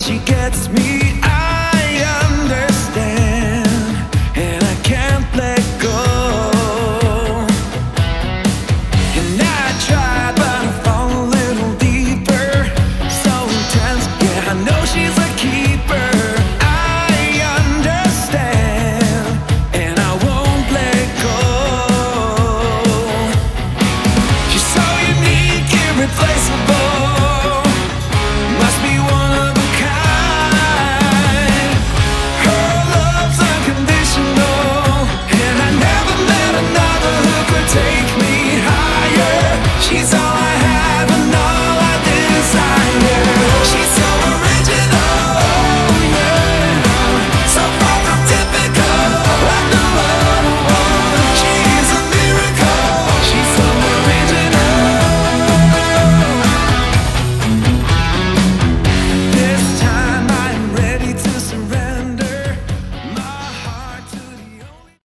She gets me, I understand, and I can't let go. And I try, but I fall a little deeper, so intense. Yeah, I know she's